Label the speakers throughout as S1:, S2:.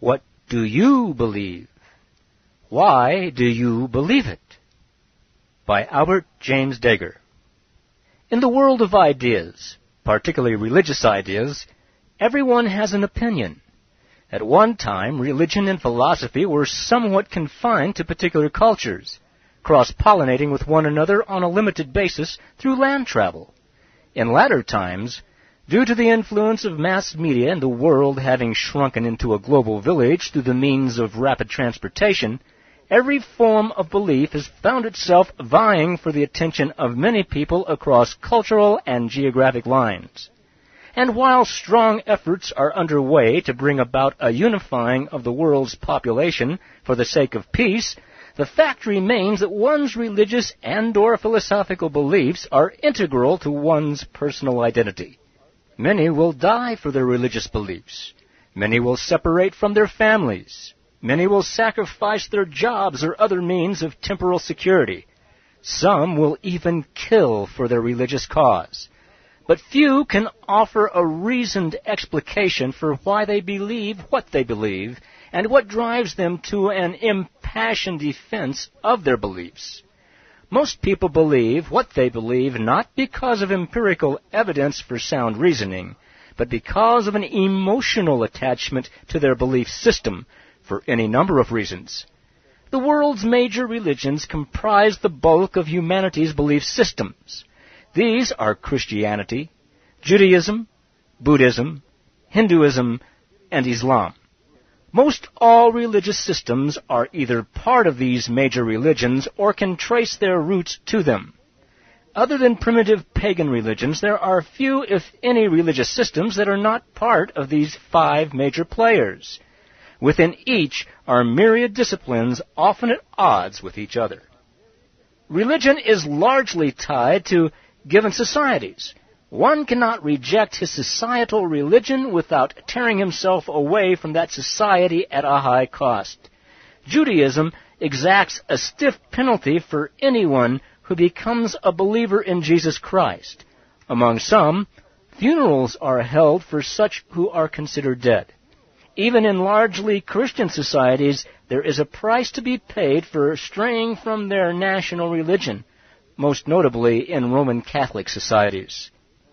S1: What do you believe? Why do you believe it? By Albert James Dager. In the world of ideas, particularly religious ideas, everyone has an opinion. At one time, religion and philosophy were somewhat confined to particular cultures, cross-pollinating with one another on a limited basis through land travel. In latter times, due to the influence of mass media and the world having shrunken into a global village through the means of rapid transportation, every form of belief has found itself vying for the attention of many people across cultural and geographic lines. And while strong efforts are underway to bring about a unifying of the world's population for the sake of peace, the fact remains that one's religious and/or philosophical beliefs are integral to one's personal identity. Many will die for their religious beliefs. Many will separate from their families. Many will sacrifice their jobs or other means of temporal security. Some will even kill for their religious cause. But few can offer a reasoned explication for why they believe what they believe and what drives them to an impassioned defense of their beliefs. Most people believe what they believe not because of empirical evidence for sound reasoning, but because of an emotional attachment to their belief system for any number of reasons. The world's major religions comprise the bulk of humanity's belief systems. These are Christianity, Judaism, Buddhism, Hinduism, and Islam. Most all religious systems are either part of these major religions or can trace their roots to them. Other than primitive pagan religions, there are few, if any, religious systems that are not part of these 5 major players. Within each are myriad disciplines, often at odds with each other. Religion is largely tied to given societies. One cannot reject his societal religion without tearing himself away from that society at a high cost. Judaism exacts a stiff penalty for anyone who becomes a believer in Jesus Christ. Among some, funerals are held for such who are considered dead. Even in largely Christian societies, there is a price to be paid for straying from their national religion, most notably in Roman Catholic societies.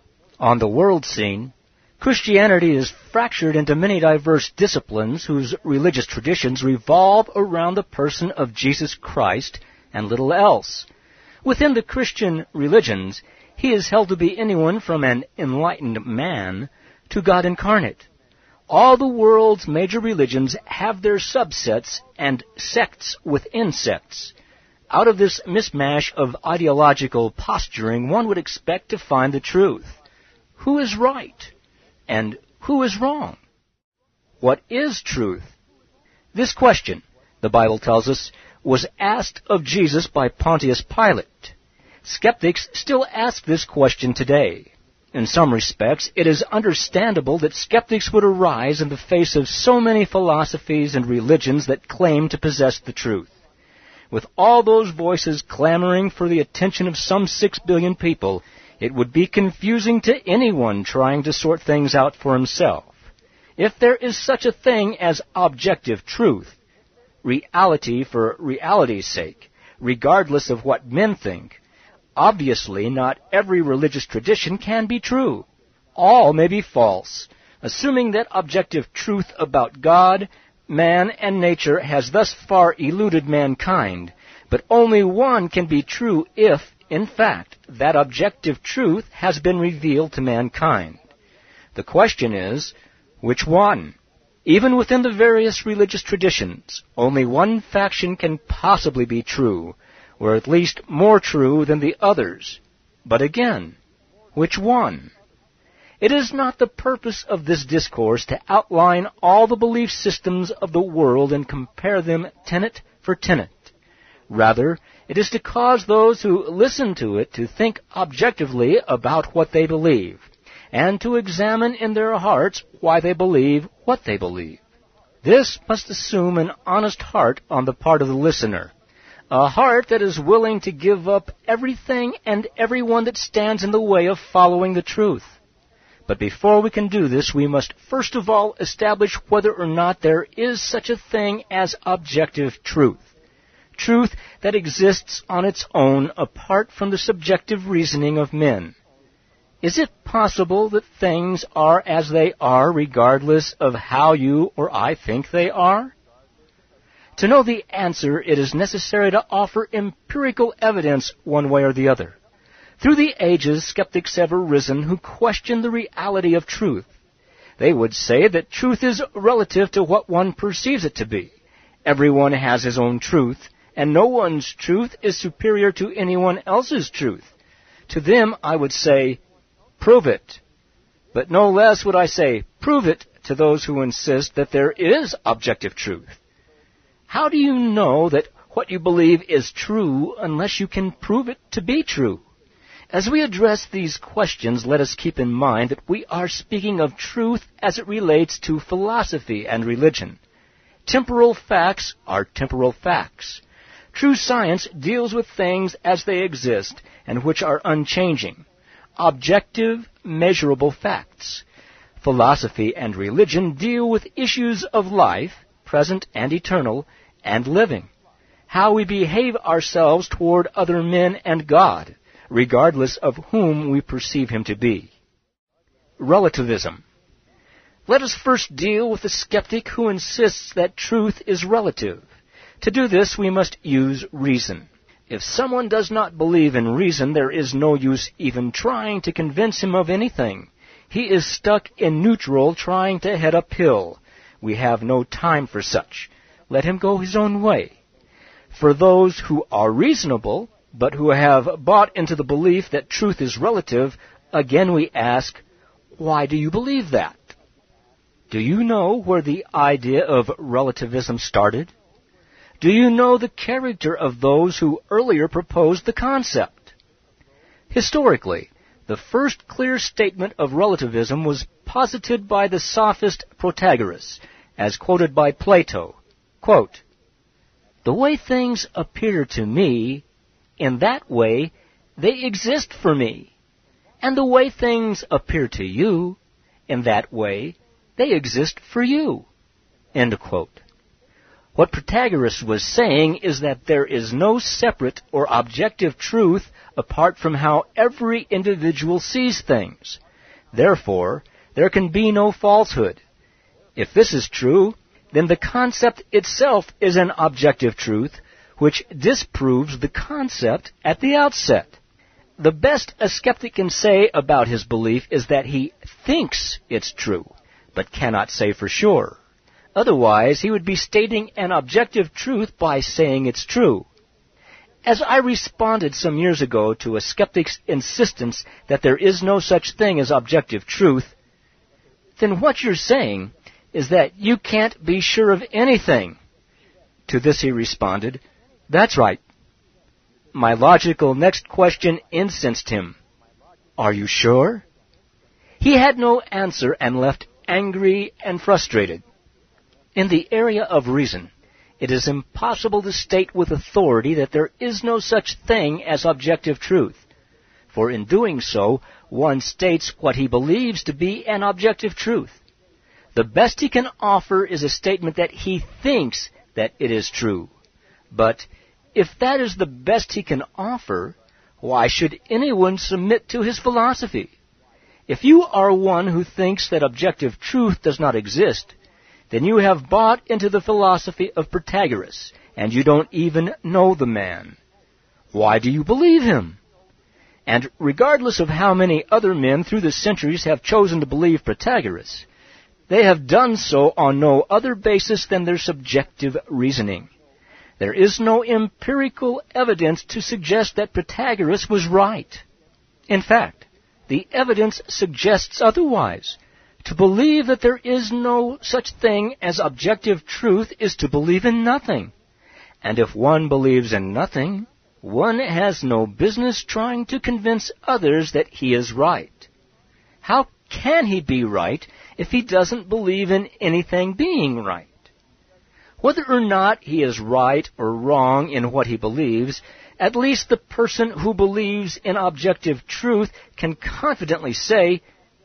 S1: On the world scene, Christianity is fractured into many diverse disciplines whose religious traditions revolve around the person of Jesus Christ and little else. Within the Christian religions, he is held to be anyone from an enlightened man to God incarnate. All the world's major religions have their subsets and sects within sects. Out of this mismatch of ideological posturing, one would expect to find the truth. Who is right? And who is wrong? What is truth? This question, the Bible tells us, was asked of Jesus by Pontius Pilate. Skeptics still ask this question today. In some respects, it is understandable that skeptics would arise in the face of so many philosophies and religions that claim to possess the truth. With all those voices clamoring for the attention of some 6 billion people, it would be confusing to anyone trying to sort things out for himself. If there is such a thing as objective truth, reality for reality's sake, regardless of what men think, obviously not every religious tradition can be true. All may be false, assuming that objective truth about God, man, and nature has thus far eluded mankind, but only one can be true if, in fact, that objective truth has been revealed to mankind. The question is, which one? Even within the various religious traditions, only one faction can possibly be true, or at least more true than the others. But again, which one? It is not the purpose of this discourse to outline all the belief systems of the world and compare them tenet for tenet. Rather, it is to cause those who listen to it to think objectively about what they believe, and to examine in their hearts why they believe what they believe. This must assume an honest heart on the part of the listener, a heart that is willing to give up everything and everyone that stands in the way of following the truth. But before we can do this, we must first of all establish whether or not there is such a thing as objective truth. Truth that exists on its own apart from the subjective reasoning of men. Is it possible that things are as they are regardless of how you or I think they are? To know the answer, it is necessary to offer empirical evidence one way or the other. Through the ages, skeptics have arisen who question the reality of truth. They would say that truth is relative to what one perceives it to be. Everyone has his own truth, and no one's truth is superior to anyone else's truth. To them, I would say, prove it. But no less would I say, prove it to those who insist that there is objective truth. How do you know that what you believe is true unless you can prove it to be true? As we address these questions, let us keep in mind that we are speaking of truth as it relates to philosophy and religion. Temporal facts are temporal facts. True science deals with things as they exist and which are unchanging. Objective, measurable facts. Philosophy and religion deal with issues of life, present and eternal, and living. How we behave ourselves toward other men and God, regardless of whom we perceive him to be. Relativism. Let us first deal with the skeptic who insists that truth is relative. To do this, we must use reason. If someone does not believe in reason, there is no use even trying to convince him of anything. He is stuck in neutral trying to head uphill. We have no time for such. Let him go his own way. For those who are reasonable, but who have bought into the belief that truth is relative, again we ask, why do you believe that? Do you know where the idea of relativism started? Do you know the character of those who earlier proposed the concept? Historically, the first clear statement of relativism was posited by the sophist Protagoras, as quoted by Plato. Quote, "The way things appear to me, in that way they exist for me, and the way things appear to you, in that way they exist for you." End quote. What Protagoras was saying is that there is no separate or objective truth apart from how every individual sees things. Therefore, there can be no falsehood. If this is true, then the concept itself is an objective truth, which disproves the concept at the outset. The best a skeptic can say about his belief is that he thinks it's true, but cannot say for sure. Otherwise, he would be stating an objective truth by saying it's true. As I responded some years ago to a skeptic's insistence that there is no such thing as objective truth, then what you're saying is that you can't be sure of anything. To this he responded, "That's right." My logical next question incensed him. "Are you sure?" He had no answer and left angry and frustrated. In the area of reason, it is impossible to state with authority that there is no such thing as objective truth. For in doing so, one states what he believes to be an objective truth. The best he can offer is a statement that he thinks that it is true. But if that is the best he can offer, why should anyone submit to his philosophy? If you are one who thinks that objective truth does not exist, then you have bought into the philosophy of Protagoras, and you don't even know the man. Why do you believe him? And regardless of how many other men through the centuries have chosen to believe Protagoras, they have done so on no other basis than their subjective reasoning. There is no empirical evidence to suggest that Protagoras was right. In fact, the evidence suggests otherwise. To believe that there is no such thing as objective truth is to believe in nothing. And if one believes in nothing, one has no business trying to convince others that he is right. How can he be right if he doesn't believe in anything being right? Whether or not he is right or wrong in what he believes, at least the person who believes in objective truth can confidently say,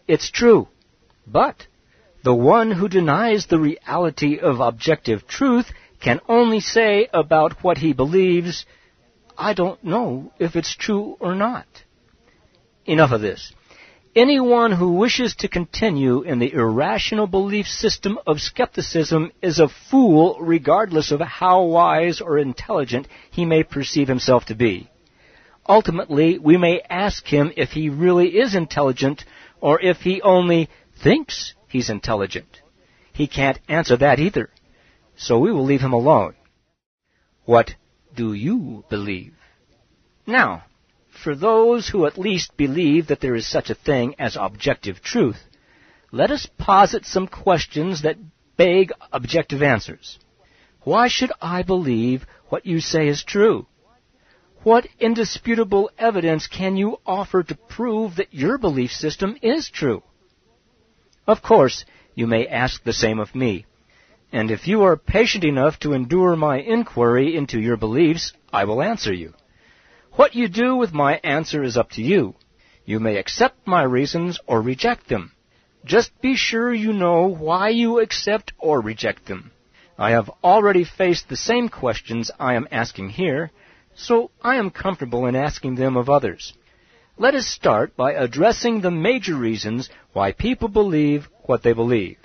S1: it's true. But the one who denies the reality of objective truth can only say about what he believes, I don't know if it's true or not. Enough of this. Anyone who wishes to continue in the irrational belief system of skepticism is a fool regardless of how wise or intelligent he may perceive himself to be. Ultimately, we may ask him if he really is intelligent or if he only thinks he's intelligent. He can't answer that either, so we will leave him alone. What do you believe? Now, for those who at least believe that there is such a thing as objective truth, let us posit some questions that beg objective answers. Why should I believe what you say is true? What indisputable evidence can you offer to prove that your belief system is true? Of course, you may ask the same of me, and if you are patient enough to endure my inquiry into your beliefs, I will answer you. What you do with my answer is up to you. You may accept my reasons or reject them. Just be sure you know why you accept or reject them. I have already faced the same questions I am asking here, so I am comfortable in asking them of others. Let us start by addressing the major reasons why people believe what they believe.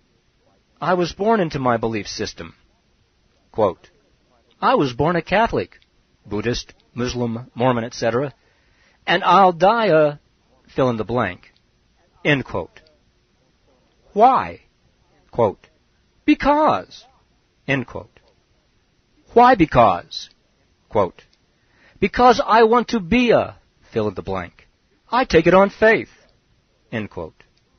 S1: I was born into my belief system. Quote, I was born a Catholic, Buddhist, Muslim, Mormon, etc., and I'll die a fill in the blank. End quote. Why? Quote, because. End quote. Why because? Quote, because I want to be a fill in the blank. I take it on faith. End quote.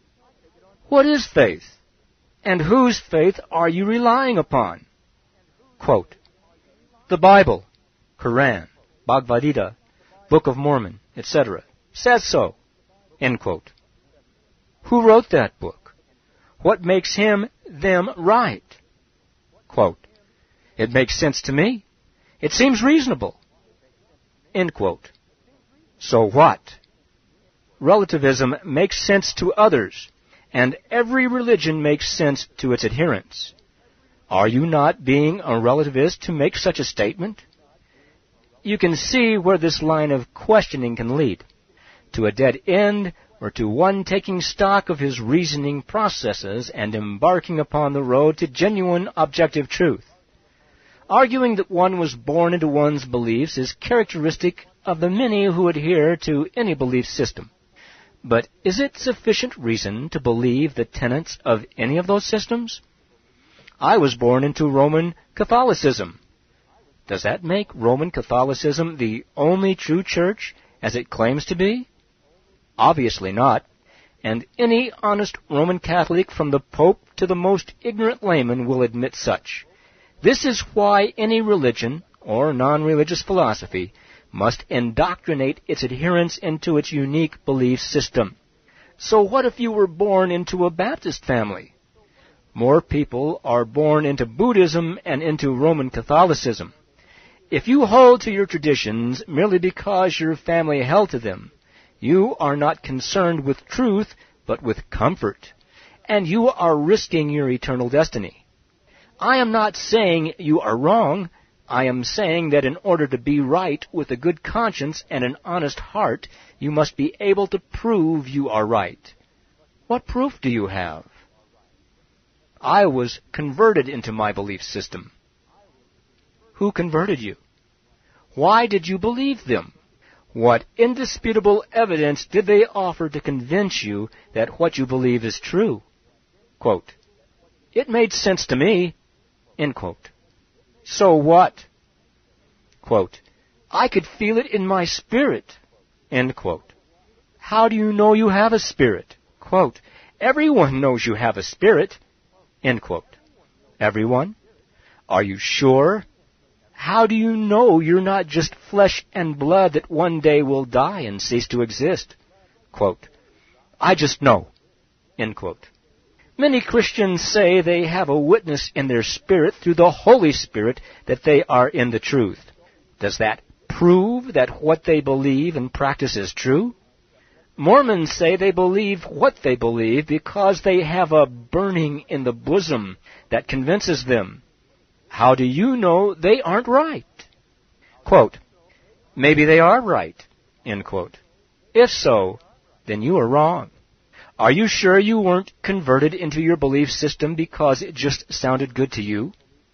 S1: What is faith? And whose faith are you relying upon? Quote, the Bible, Quran, Bhagavad Gita, Book of Mormon, etc., says so. End quote. Who wrote that book? What makes him, them right? Quote, it makes sense to me. It seems reasonable. End quote. So what? Relativism makes sense to others, and every religion makes sense to its adherents. Are you not being a relativist to make such a statement? You can see where this line of questioning can lead, to a dead end or to one taking stock of his reasoning processes and embarking upon the road to genuine objective truth. Arguing that one was born into one's beliefs is characteristic of the many who adhere to any belief system. But is it sufficient reason to believe the tenets of any of those systems? I was born into Roman Catholicism. Does that make Roman Catholicism the only true church as it claims to be? Obviously not. And any honest Roman Catholic from the Pope to the most ignorant layman will admit such. This is why any religion, or non-religious philosophy, must indoctrinate its adherents into its unique belief system. So what if you were born into a Baptist family? More people are born into Buddhism and into Roman Catholicism. If you hold to your traditions merely because your family held to them, you are not concerned with truth, but with comfort, and you are risking your eternal destiny. I am not saying you are wrong. I am saying that in order to be right with a good conscience and an honest heart, you must be able to prove you are right. What proof do you have? I was converted into my belief system. Who converted you? Why did you believe them? What indisputable evidence did they offer to convince you that what you believe is true? Quote, it made sense to me. End quote. So what? Quote, I could feel it in my spirit. End quote. How do you know you have a spirit? Quote, everyone knows you have a spirit. End quote. Everyone? Are you sure? How do you know you're not just flesh and blood that one day will die and cease to exist? Quote, I just know. End quote. Many Christians say they have a witness in their spirit through the Holy Spirit that they are in the truth. Does that prove that what they believe and practice is true? Mormons say they believe what they believe because they have a burning in the bosom that convinces them. How do you know they aren't right? Quote, maybe they are right, end quote. If so, then you are wrong. Are you sure you weren't converted into your belief system because it just sounded good to you?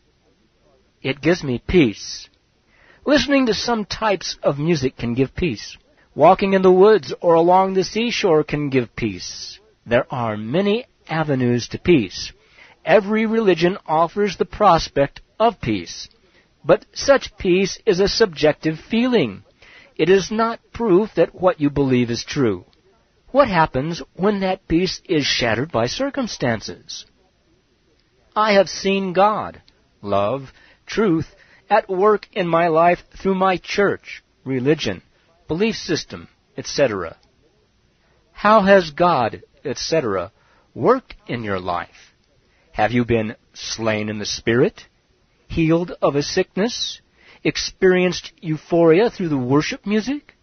S1: It gives me peace. Listening to some types of music can give peace. Walking in the woods or along the seashore can give peace. There are many avenues to peace. Every religion offers the prospect of peace. But such peace is a subjective feeling. It is not proof that what you believe is true. What happens when that peace is shattered by circumstances? I have seen God, love, truth, at work in my life through my church, religion, belief system, etc. How has God, etc., worked in your life? Have you been slain in the Spirit, healed of a sickness, experienced euphoria through the worship music?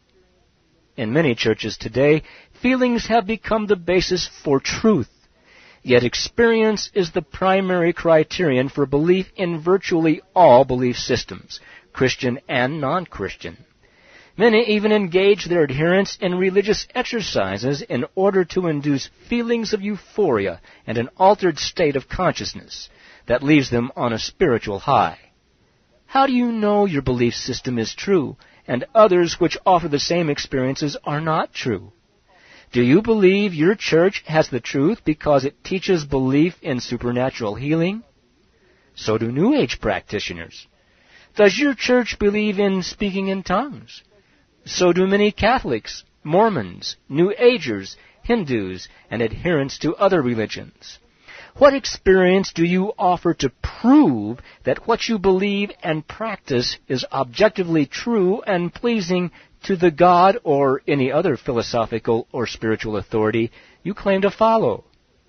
S1: In many churches today, feelings have become the basis for truth. Yet experience is the primary criterion for belief in virtually all belief systems, Christian and non-Christian. Many even engage their adherents in religious exercises in order to induce feelings of euphoria and an altered state of consciousness that leaves them on a spiritual high. How do you know your belief system is true and others which offer the same experiences are not true? Do you believe your church has the truth because it teaches belief in supernatural healing? So do New Age practitioners. Does your church believe in speaking in tongues? So do many Catholics, Mormons, New Agers, Hindus, and adherents to other religions. What experience do you offer to prove that what you believe and practice is objectively true and pleasing to the God or any other philosophical or spiritual authority you claim to follow?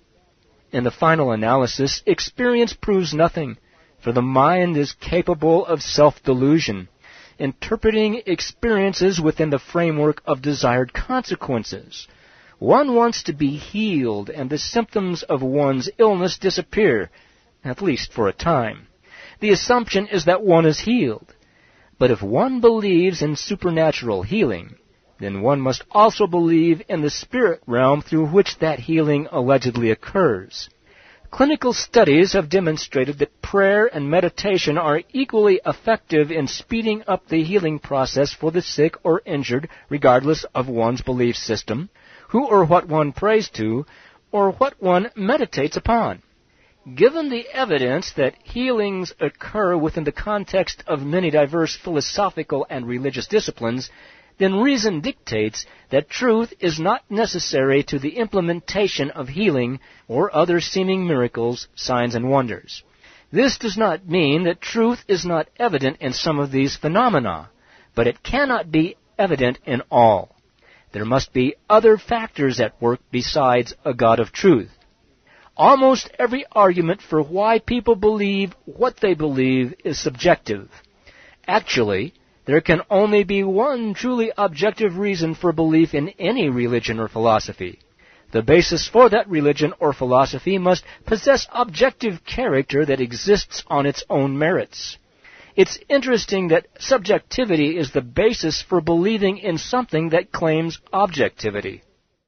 S1: In the final analysis, experience proves nothing, for the mind is capable of self-delusion, interpreting experiences within the framework of desired consequences. One wants to be healed, and the symptoms of one's illness disappear, at least for a time. The assumption is that one is healed. But if one believes in supernatural healing, then one must also believe in the spirit realm through which that healing allegedly occurs. Clinical studies have demonstrated that prayer and meditation are equally effective in speeding up the healing process for the sick or injured, regardless of one's belief system, who or what one prays to, or what one meditates upon. Given the evidence that healings occur within the context of many diverse philosophical and religious disciplines, then reason dictates that truth is not necessary to the implementation of healing or other seeming miracles, signs, and wonders. This does not mean that truth is not evident in some of these phenomena, but it cannot be evident in all. There must be other factors at work besides a God of truth. Almost every argument for why people believe what they believe is subjective. Actually, there can only be one truly objective reason for belief in any religion or philosophy. The basis for that religion or philosophy must possess objective character that exists on its own merits. It's interesting that subjectivity is the basis for believing in something that claims objectivity.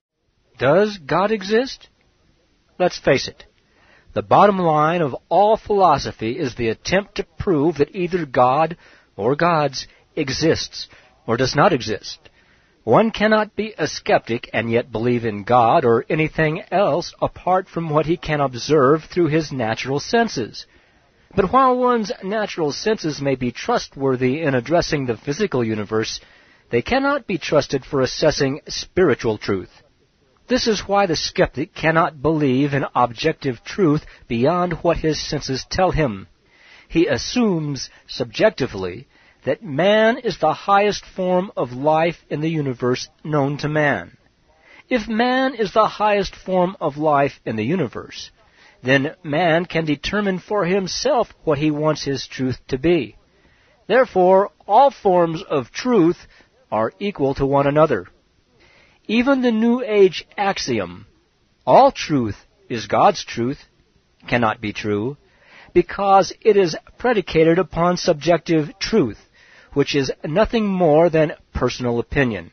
S1: Does God exist? Let's face it. The bottom line of all philosophy is the attempt to prove that either God or gods exists or does not exist. One cannot be a skeptic and yet believe in God or anything else apart from what he can observe through his natural senses. But while one's natural senses may be trustworthy in addressing the physical universe, they cannot be trusted for assessing spiritual truth. This is why the skeptic cannot believe in objective truth beyond what his senses tell him. He assumes subjectively that man is the highest form of life in the universe known to man. If man is the highest form of life in the universe, then man can determine for himself what he wants his truth to be. Therefore, all forms of truth are equal to one another. even the New Age axiom, all truth is God's truth, cannot be true, because it is predicated upon subjective truth, which is nothing more than personal opinion,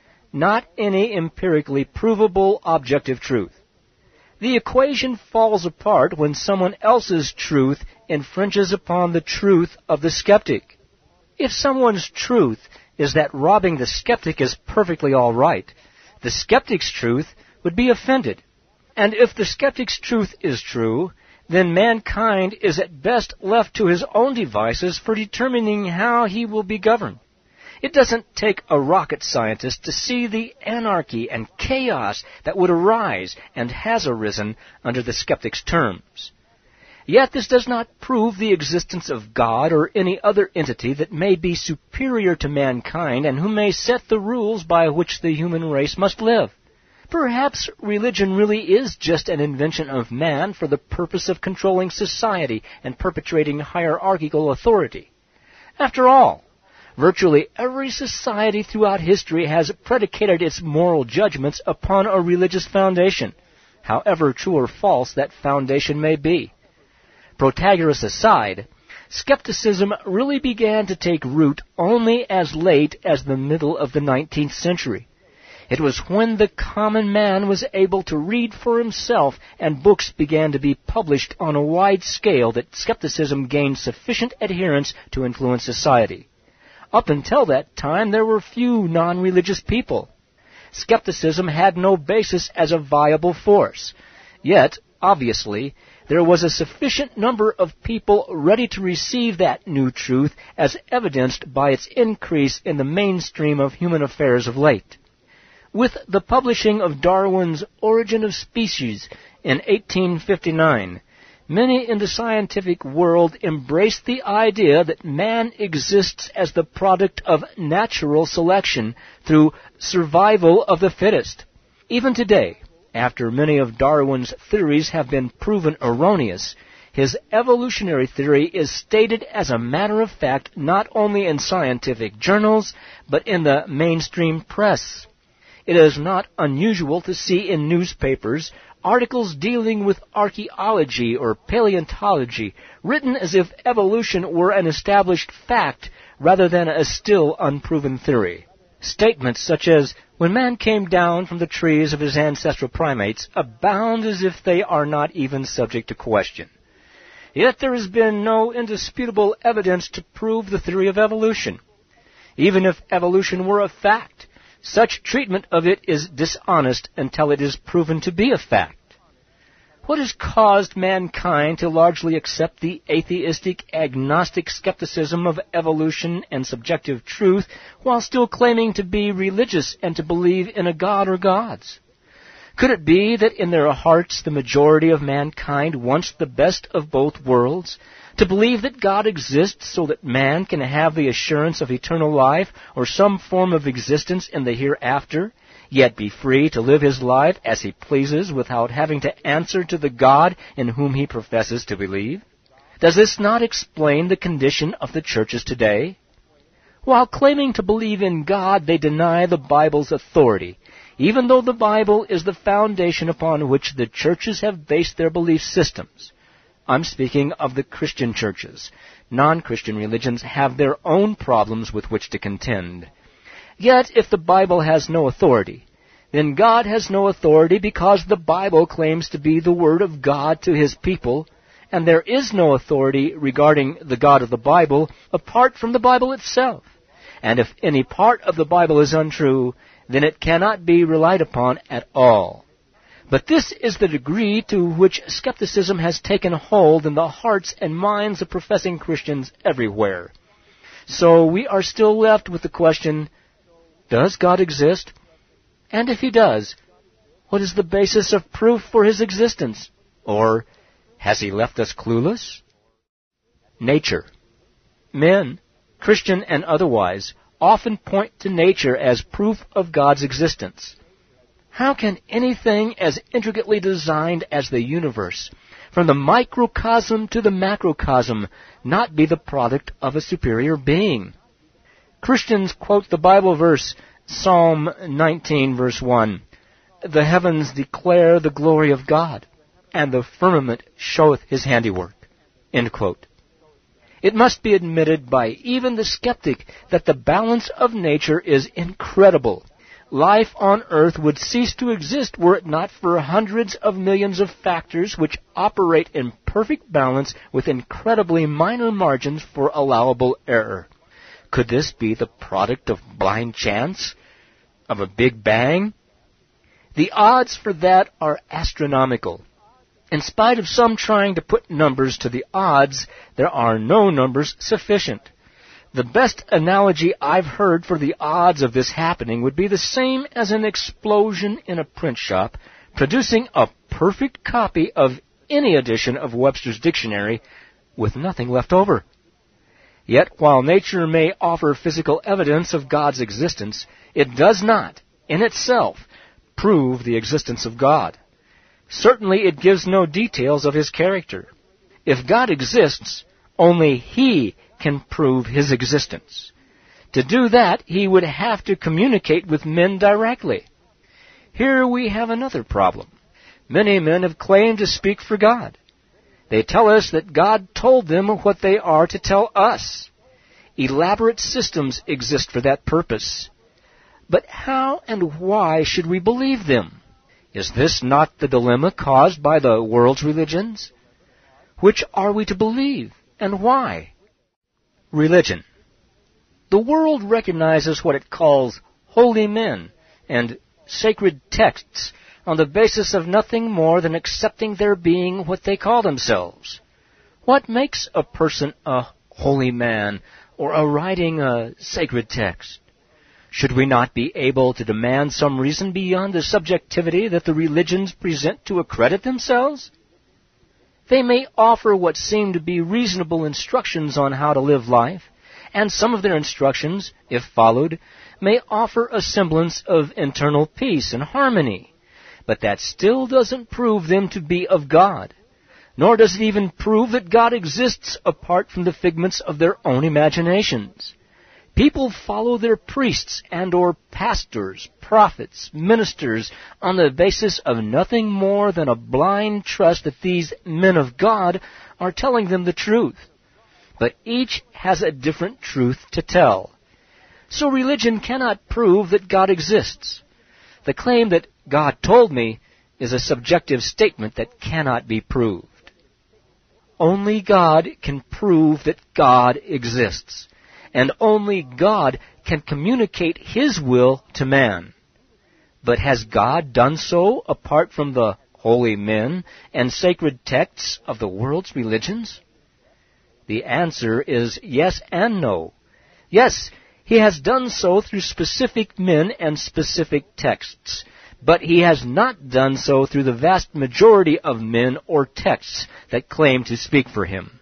S1: not any empirically provable objective truth. The equation falls apart when someone else's truth infringes upon the truth of the skeptic. If someone's truth is that robbing the skeptic is perfectly all right, the skeptic's truth would be offended. And if the skeptic's truth is true, then mankind is at best left to his own devices for determining how he will be governed. It doesn't take a rocket scientist to see the anarchy and chaos that would arise and has arisen under the skeptic's terms. Yet this does not prove the existence of God or any other entity that may be superior to mankind and who may set the rules by which the human race must live. Perhaps religion really is just an invention of man for the purpose of controlling society and perpetrating hierarchical authority. After all, virtually every society throughout history has predicated its moral judgments upon a religious foundation, however true or false that foundation may be. Protagoras aside, skepticism really began to take root only as late as the middle of the 19th century. It was when the common man was able to read for himself and books began to be published on a wide scale that skepticism gained sufficient adherents to influence society. Up until that time, there were few non-religious people. Skepticism had no basis as a viable force. Yet, obviously, there was a sufficient number of people ready to receive that new truth as evidenced by its increase in the mainstream of human affairs of late. With the publishing of Darwin's Origin of Species in 1859, many in the scientific world embraced the idea that man exists as the product of natural selection through survival of the fittest. Even today, after many of Darwin's theories have been proven erroneous, his evolutionary theory is stated as a matter of fact not only in scientific journals, but in the mainstream press. It is not unusual to see in newspapers articles dealing with archaeology or paleontology written as if evolution were an established fact rather than a still unproven theory. Statements such as, "When man came down from the trees of his ancestral primates," abound as if they are not even subject to question. Yet there has been no indisputable evidence to prove the theory of evolution. Even if evolution were a fact, such treatment of it is dishonest until it is proven to be a fact. What has caused mankind to largely accept the atheistic, agnostic skepticism of evolution and subjective truth while still claiming to be religious and to believe in a god or gods? Could it be that in their hearts the majority of mankind wants the best of both worlds, to believe that God exists so that man can have the assurance of eternal life or some form of existence in the hereafter, yet be free to live his life as he pleases without having to answer to the God in whom he professes to believe? Does this not explain the condition of the churches today? While claiming to believe in God, they deny the Bible's authority, even though the Bible is the foundation upon which the churches have based their belief systems. I'm speaking of the Christian churches. Non-Christian religions have their own problems with which to contend. Yet, if the Bible has no authority, then God has no authority because the Bible claims to be the Word of God to His people, and there is no authority regarding the God of the Bible apart from the Bible itself. And if any part of the Bible is untrue, then it cannot be relied upon at all. But this is the degree to which skepticism has taken hold in the hearts and minds of professing Christians everywhere. So we are still left with the question, does God exist? And if He does, what is the basis of proof for His existence? Or has He left us clueless? Nature. Men, Christian and otherwise, often point to nature as proof of God's existence. How can anything as intricately designed as the universe, from the microcosm to the macrocosm, not be the product of a superior being? Christians quote the Bible verse, Psalm 19, verse 1, "The heavens declare the glory of God, and the firmament showeth his handiwork." End quote. It must be admitted by even the skeptic that the balance of nature is incredible. Life on earth would cease to exist were it not for hundreds of millions of factors which operate in perfect balance with incredibly minor margins for allowable error. Could this be the product of blind chance? Of a Big Bang? The odds for that are astronomical. In spite of some trying to put numbers to the odds, there are no numbers sufficient. The best analogy I've heard for the odds of this happening would be the same as an explosion in a print shop producing a perfect copy of any edition of Webster's Dictionary with nothing left over. Yet, while nature may offer physical evidence of God's existence, it does not, in itself, prove the existence of God. Certainly it gives no details of his character. If God exists, only he can prove his existence. To do that, he would have to communicate with men directly. Here we have another problem. Many men have claimed to speak for God. They tell us that God told them what they are to tell us. Elaborate systems exist for that purpose. But how and why should we believe them? Is this not the dilemma caused by the world's religions? Which are we to believe, and why? Religion. The world recognizes what it calls holy men and sacred texts on the basis of nothing more than accepting their being what they call themselves. What makes a person a holy man or a writing a sacred text? Should we not be able to demand some reason beyond the subjectivity that the religions present to accredit themselves? They may offer what seem to be reasonable instructions on how to live life, and some of their instructions, if followed, may offer a semblance of internal peace and harmony. But that still doesn't prove them to be of God, nor does it even prove that God exists apart from the figments of their own imaginations. People follow their priests and or pastors, prophets, ministers on the basis of nothing more than a blind trust that these men of God are telling them the truth. But each has a different truth to tell. So religion cannot prove that God exists. The claim that God told me is a subjective statement that cannot be proved. Only God can prove that God exists. And only God can communicate his will to man. But has God done so apart from the holy men and sacred texts of the world's religions? The answer is yes and no. Yes, he has done so through specific men and specific texts, but he has not done so through the vast majority of men or texts that claim to speak for him.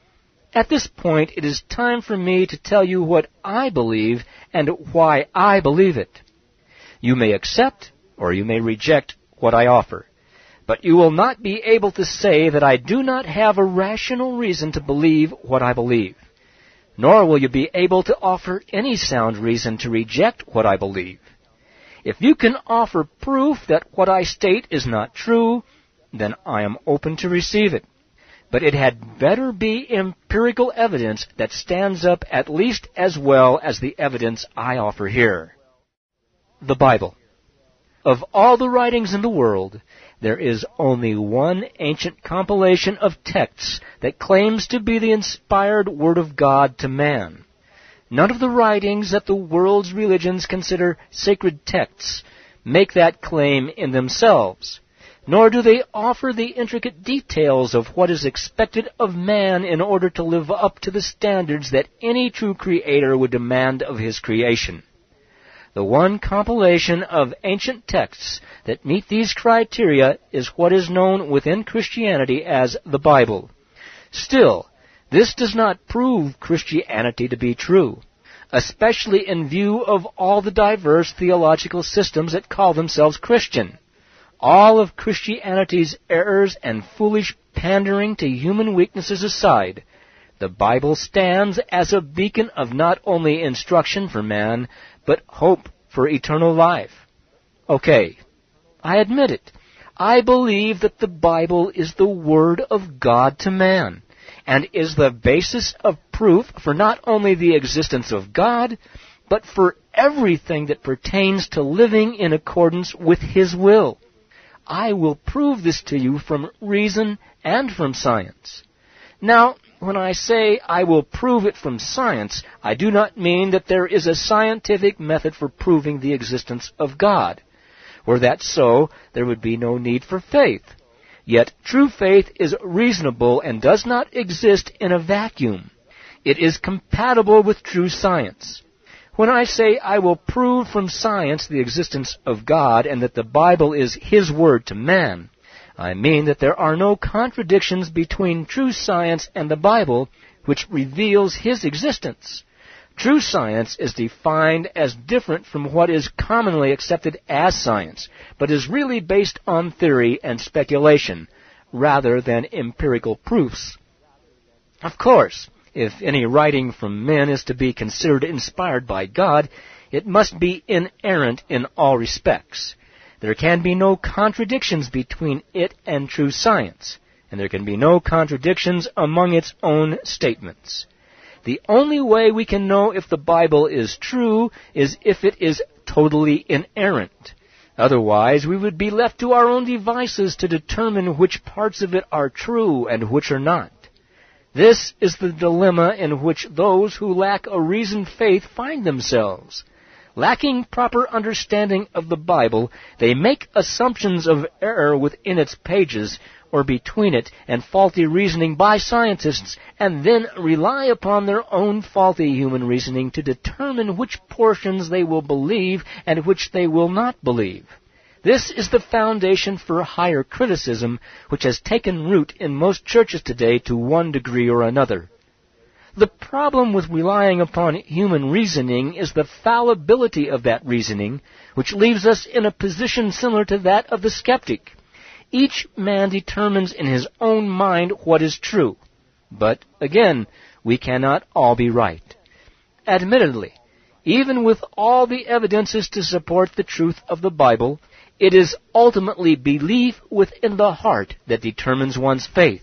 S1: At this point, it is time for me to tell you what I believe and why I believe it. You may accept or you may reject what I offer, but you will not be able to say that I do not have a rational reason to believe what I believe, nor will you be able to offer any sound reason to reject what I believe. If you can offer proof that what I state is not true, then I am open to receive it. But it had better be empirical evidence that stands up at least as well as the evidence I offer here. The Bible. Of all the writings in the world, there is only one ancient compilation of texts that claims to be the inspired Word of God to man. None of the writings that the world's religions consider sacred texts make that claim in themselves, nor do they offer the intricate details of what is expected of man in order to live up to the standards that any true creator would demand of his creation. The one compilation of ancient texts that meet these criteria is what is known within Christianity as the Bible. Still, this does not prove Christianity to be true, especially in view of all the diverse theological systems that call themselves Christian. All of Christianity's errors and foolish pandering to human weaknesses aside, the Bible stands as a beacon of not only instruction for man, but hope for eternal life. Okay, I admit it. I believe that the Bible is the Word of God to man, and is the basis of proof for not only the existence of God, but for everything that pertains to living in accordance with His will. I will prove this to you from reason and from science. Now, when I say I will prove it from science, I do not mean that there is a scientific method for proving the existence of God. Were that so, there would be no need for faith. Yet true faith is reasonable and does not exist in a vacuum. It is compatible with true science. When I say I will prove from science the existence of God and that the Bible is His Word to man, I mean that there are no contradictions between true science and the Bible, which reveals His existence. True science is defined as different from what is commonly accepted as science, but is really based on theory and speculation, rather than empirical proofs. Of course, if any writing from men is to be considered inspired by God, it must be inerrant in all respects. There can be no contradictions between it and true science, and there can be no contradictions among its own statements. The only way we can know if the Bible is true is if it is totally inerrant. Otherwise, we would be left to our own devices to determine which parts of it are true and which are not. This is the dilemma in which those who lack a reasoned faith find themselves. Lacking proper understanding of the Bible, they make assumptions of error within its pages or between it and faulty reasoning by scientists, and then rely upon their own faulty human reasoning to determine which portions they will believe and which they will not believe. This is the foundation for higher criticism, which has taken root in most churches today to one degree or another. The problem with relying upon human reasoning is the fallibility of that reasoning, which leaves us in a position similar to that of the skeptic. Each man determines in his own mind what is true. But, again, we cannot all be right. Admittedly, even with all the evidences to support the truth of the Bible, it is ultimately belief within the heart that determines one's faith.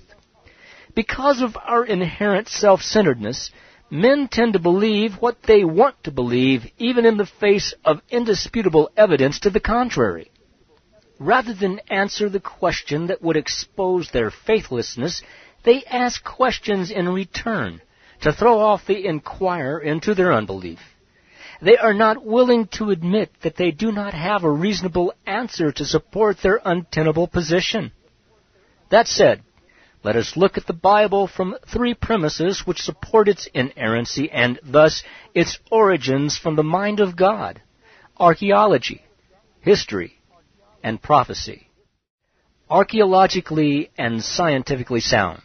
S1: Because of our inherent self-centeredness, men tend to believe what they want to believe, even in the face of indisputable evidence to the contrary. Rather than answer the question that would expose their faithlessness, they ask questions in return to throw off the inquirer into their unbelief. They are not willing to admit that they do not have a reasonable answer to support their untenable position. That said, let us look at the Bible from three premises which support its inerrancy and thus its origins from the mind of God: archaeology, history, and prophecy. Archaeologically and scientifically sound.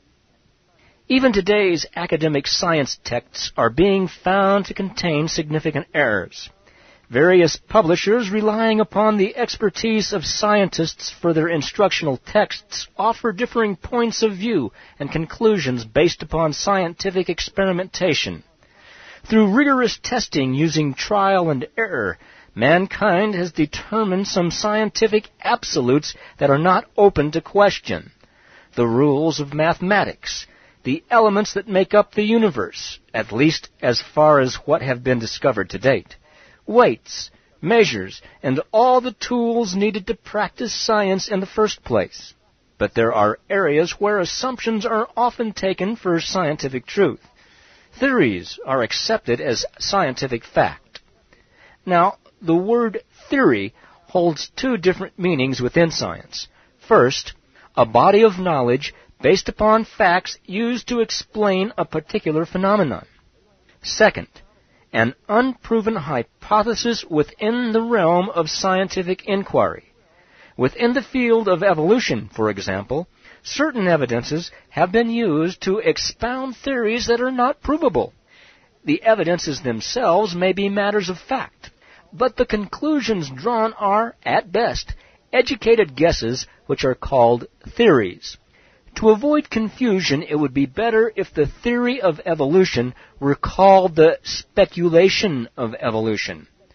S1: Even today's academic science texts are being found to contain significant errors. Various publishers, relying upon the expertise of scientists for their instructional texts, offer differing points of view and conclusions based upon scientific experimentation. Through rigorous testing using trial and error, mankind has determined some scientific absolutes that are not open to question. The rules of mathematics, the elements that make up the universe, at least as far as what have been discovered to date, weights, measures, and all the tools needed to practice science in the first place. But there are areas where assumptions are often taken for scientific truth. Theories are accepted as scientific fact. Now, the word theory holds two different meanings within science. First, a body of knowledge based upon facts used to explain a particular phenomenon. Second, an unproven hypothesis within the realm of scientific inquiry. Within the field of evolution, for example, certain evidences have been used to expound theories that are not provable. The evidences themselves may be matters of fact, but the conclusions drawn are, at best, educated guesses which are called theories. To avoid confusion, it would be better if the theory of evolution were called the speculation of evolution.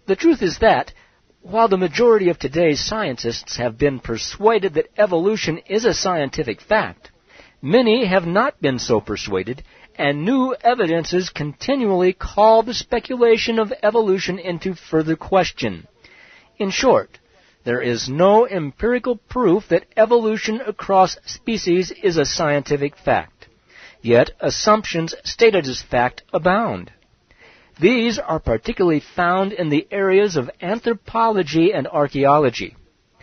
S1: The truth is that, while the majority of today's scientists have been persuaded that evolution is a scientific fact, many have not been so persuaded, and new evidences continually call the speculation of evolution into further question. In short, there is no empirical proof that evolution across species is a scientific fact. Yet assumptions stated as fact abound. These are particularly found in the areas of anthropology and archaeology.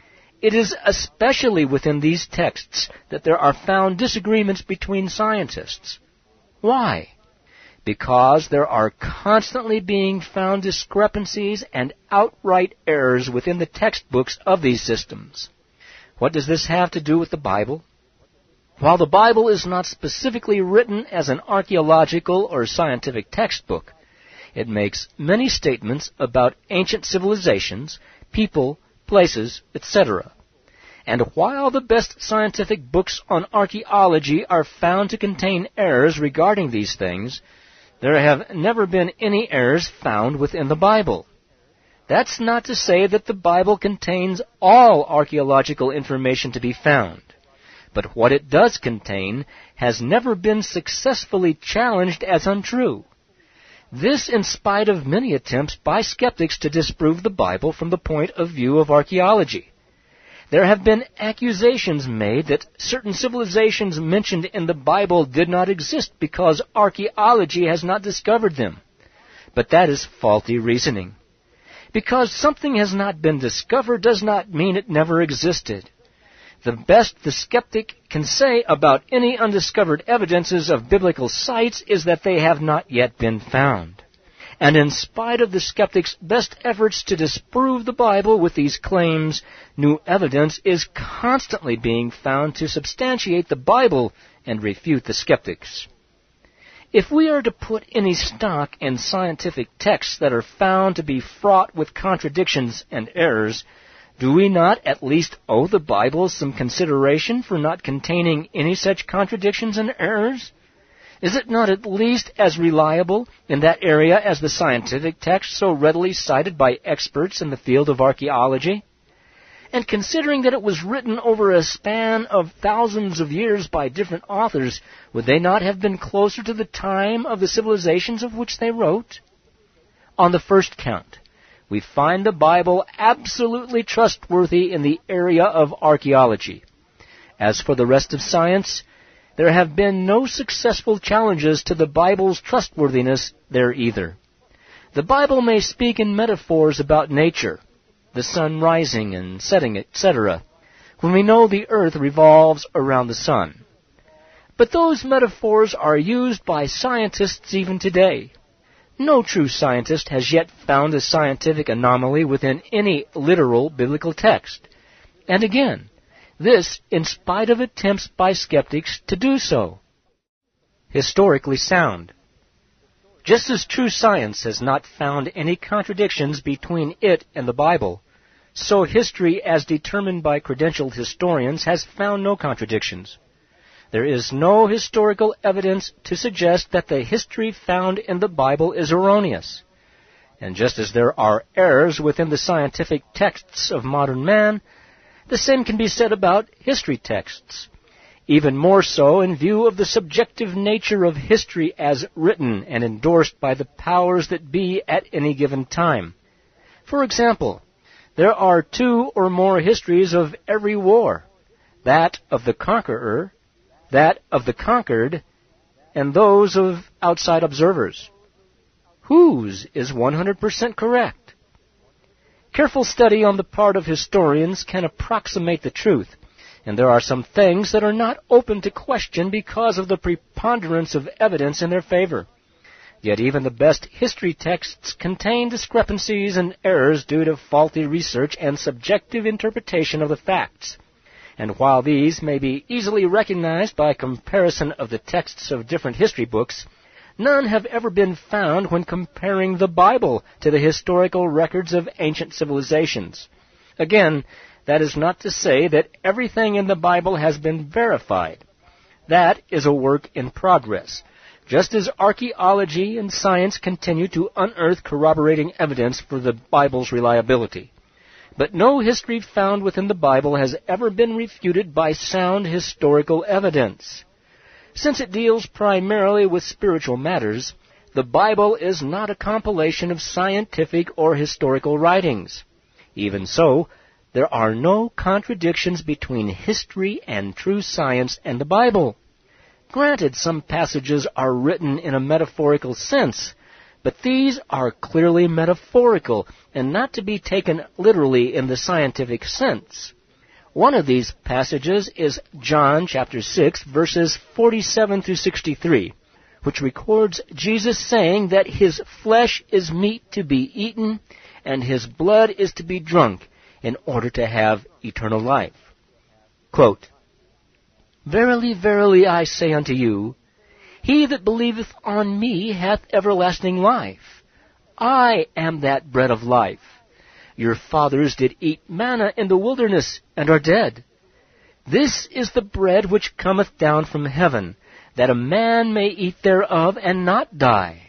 S1: It is especially within these texts that there are found disagreements between scientists. Why? Because there are constantly being found discrepancies and outright errors within the textbooks of these systems. What does this have to do with the Bible? While the Bible is not specifically written as an archaeological or scientific textbook, it makes many statements about ancient civilizations, people, places, etc. And while the best scientific books on archaeology are found to contain errors regarding these things, there have never been any errors found within the Bible. That's not to say that the Bible contains all archaeological information to be found, but what it does contain has never been successfully challenged as untrue. This in spite of many attempts by skeptics to disprove the Bible from the point of view of archaeology. There have been accusations made that certain civilizations mentioned in the Bible did not exist because archaeology has not discovered them. But that is faulty reasoning. Because something has not been discovered does not mean it never existed. The best the skeptic can say about any undiscovered evidences of biblical sites is that they have not yet been found. And in spite of the skeptic's best efforts to disprove the Bible with these claims, new evidence is constantly being found to substantiate the Bible and refute the skeptics. If we are to put any stock in scientific texts that are found to be fraught with contradictions and errors, do we not at least owe the Bible some consideration for not containing any such contradictions and errors? Is it not at least as reliable in that area as the scientific text so readily cited by experts in the field of archaeology? And considering that it was written over a span of thousands of years by different authors, would they not have been closer to the time of the civilizations of which they wrote? On the first count, we find the Bible absolutely trustworthy in the area of archaeology. As for the rest of science, there have been no successful challenges to the Bible's trustworthiness there either. The Bible may speak in metaphors about nature, the sun rising and setting, etc., when we know the earth revolves around the sun. But those metaphors are used by scientists even today. No true scientist has yet found a scientific anomaly within any literal biblical text. And again, this in spite of attempts by skeptics to do so. Historically sound. Just as true science has not found any contradictions between it and the Bible, so history as determined by credentialed historians has found no contradictions. There is no historical evidence to suggest that the history found in the Bible is erroneous. And just as there are errors within the scientific texts of modern man, the same can be said about history texts. Even more so in view of the subjective nature of history as written and endorsed by the powers that be at any given time. For example, there are 2 or more histories of every war, that of the conqueror, that of the conquered, and those of outside observers. Whose is 100% correct? Careful study on the part of historians can approximate the truth, and there are some things that are not open to question because of the preponderance of evidence in their favor. Yet even the best history texts contain discrepancies and errors due to faulty research and subjective interpretation of the facts. And while these may be easily recognized by comparison of the texts of different history books, none have ever been found when comparing the Bible to the historical records of ancient civilizations. Again, that is not to say that everything in the Bible has been verified. That is a work in progress. just as archaeology and science continue to unearth corroborating evidence for the Bible's reliability. But no history found within the Bible has ever been refuted by sound historical evidence. Since it deals primarily with spiritual matters, the Bible is not a compilation of scientific or historical writings. Even so, there are no contradictions between history and true science and the Bible. Granted, some passages are written in a metaphorical sense, but these are clearly metaphorical and not to be taken literally in the scientific sense. One of these passages is John chapter 6, verses 47 through 63, which records Jesus saying that his flesh is meat to be eaten and his blood is to be drunk in order to have eternal life. Quote, "Verily, verily, I say unto you, he that believeth on me hath everlasting life. I am that bread of life. Your fathers did eat manna in the wilderness, and are dead. This is the bread which cometh down from heaven, that a man may eat thereof, and not die.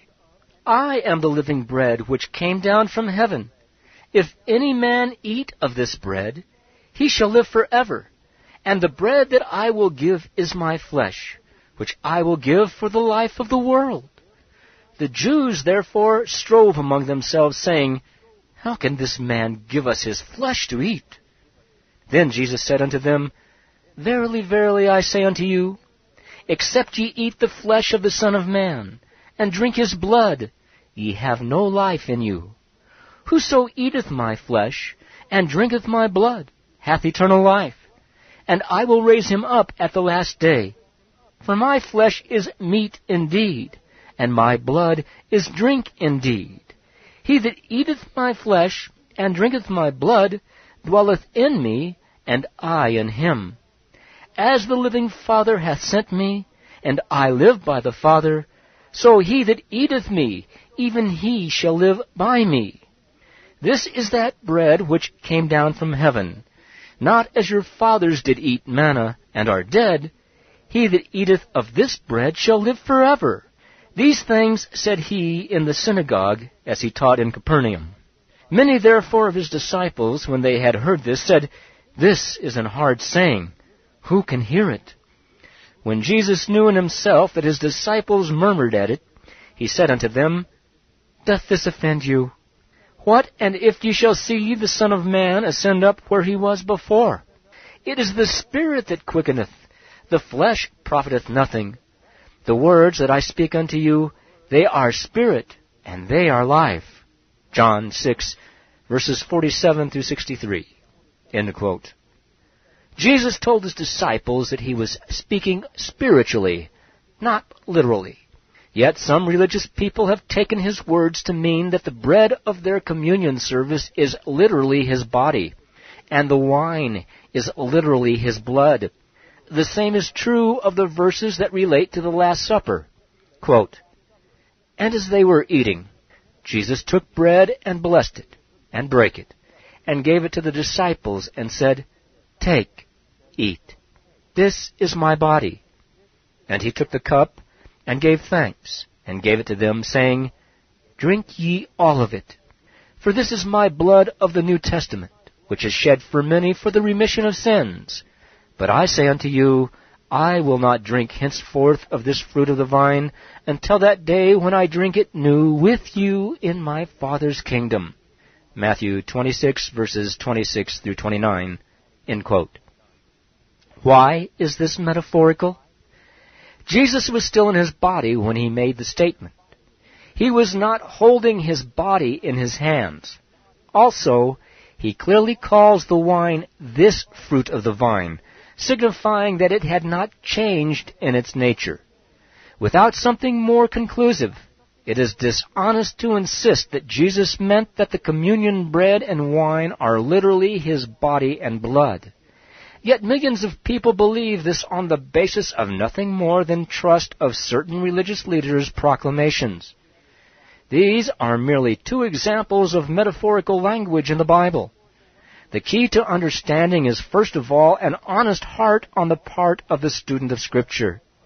S1: I am the living bread which came down from heaven. If any man eat of this bread, he shall live forever. And the bread that I will give is my flesh, which I will give for the life of the world." The Jews therefore strove among themselves, saying, "How can this man give us his flesh to eat?" Then Jesus said unto them, "Verily, verily, I say unto you, except ye eat the flesh of the Son of Man, and drink his blood, ye have no life in you. Whoso eateth my flesh, and drinketh my blood, hath eternal life, and I will raise him up at the last day. For my flesh is meat indeed, and my blood is drink indeed. He that eateth my flesh, and drinketh my blood, dwelleth in me, and I in him. As the living Father hath sent me, and I live by the Father, so he that eateth me, even he shall live by me. This is that bread which came down from heaven, not as your fathers did eat manna, and are dead. He that eateth of this bread shall live forever." These things said he in the synagogue, as he taught in Capernaum. Many therefore of his disciples, when they had heard this, said, "This is an hard saying. Who can hear it?" When Jesus knew in himself that his disciples murmured at it, he said unto them, "Doth this offend you? What, and if ye shall see the Son of Man ascend up where he was before? It is the Spirit that quickeneth, the flesh profiteth nothing. The words that I speak unto you, they are spirit, and they are life." John 6, verses 47 through 63. End quote. Jesus told his disciples that he was speaking spiritually, not literally. Yet some religious people have taken his words to mean that the bread of their communion service is literally his body, and the wine is literally his blood. The same is true of the verses that relate to the Last Supper. Quote, "And as they were eating, Jesus took bread and blessed it, and brake it, and gave it to the disciples, and said, Take, eat. This is my body. And he took the cup, and gave thanks, and gave it to them, saying, Drink ye all of it. For this is my blood of the New Testament, which is shed for many for the remission of sins. But I say unto you, I will not drink henceforth of this fruit of the vine, until that day when I drink it new with you in my Father's kingdom." Matthew 26, verses 26 through 29, end quote. Why is this metaphorical? Jesus was still in his body when he made the statement. He was not holding his body in his hands. Also, he clearly calls the wine this fruit of the vine, signifying that it had not changed in its nature. Without something more conclusive, it is dishonest to insist that Jesus meant that the communion bread and wine are literally his body and blood. Yet millions of people believe this on the basis of nothing more than trust of certain religious leaders' proclamations. These are merely two examples of metaphorical language in the Bible. The key to understanding is, first of all, an honest heart on the part of the student of Scripture.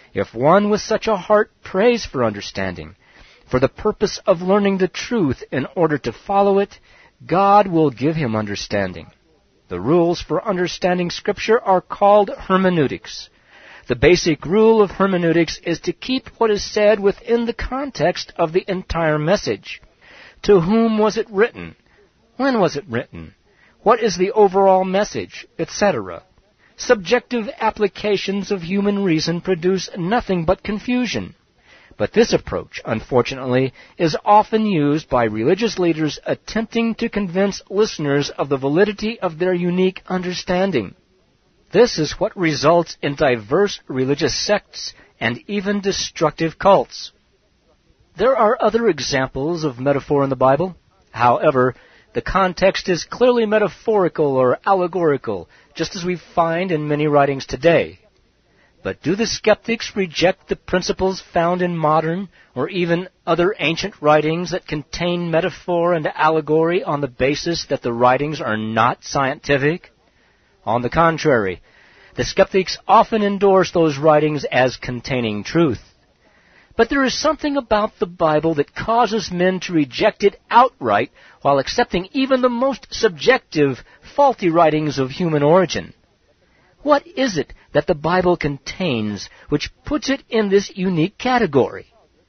S1: If one with such a heart prays for understanding, for the purpose of learning the truth in order to follow it, God will give him understanding. The rules for understanding Scripture are called hermeneutics. The basic rule of hermeneutics is to keep what is said within the context of the entire message. To whom was it written? When was it written? What is the overall message? Etc. Subjective applications of human reason produce nothing but confusion. But this approach, unfortunately, is often used by religious leaders attempting to convince listeners of the validity of their unique understanding. This is what results in diverse religious sects and even destructive cults. There are other examples of metaphor in the Bible. However, the context is clearly metaphorical or allegorical, just as we find in many writings today. But do the skeptics reject the principles found in modern or even other ancient writings that contain metaphor and allegory on the basis that the writings are not scientific? On the contrary, the skeptics often endorse those writings as containing truth. But there is something about the Bible that causes men to reject it outright while accepting even the most subjective, faulty writings of human origin. What is it that the Bible contains which puts it in this unique category?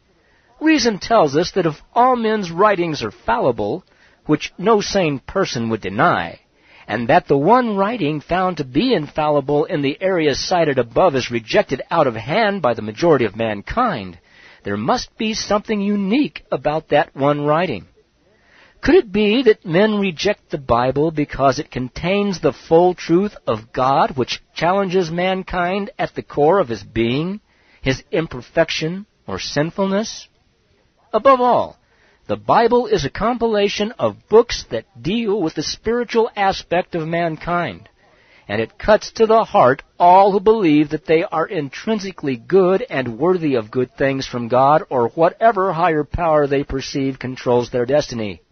S1: Reason tells us that if all men's writings are fallible, which no sane person would deny, and that the one writing found to be infallible in the areas cited above is rejected out of hand by the majority of mankind, there must be something unique about that one writing. Could it be that men reject the Bible because it contains the full truth of God, which challenges mankind at the core of his being, his imperfection or sinfulness? Above all, the Bible is a compilation of books that deal with the spiritual aspect of mankind, and it cuts to the heart all who believe that they are intrinsically good and worthy of good things from God or whatever higher power they perceive controls their destiny.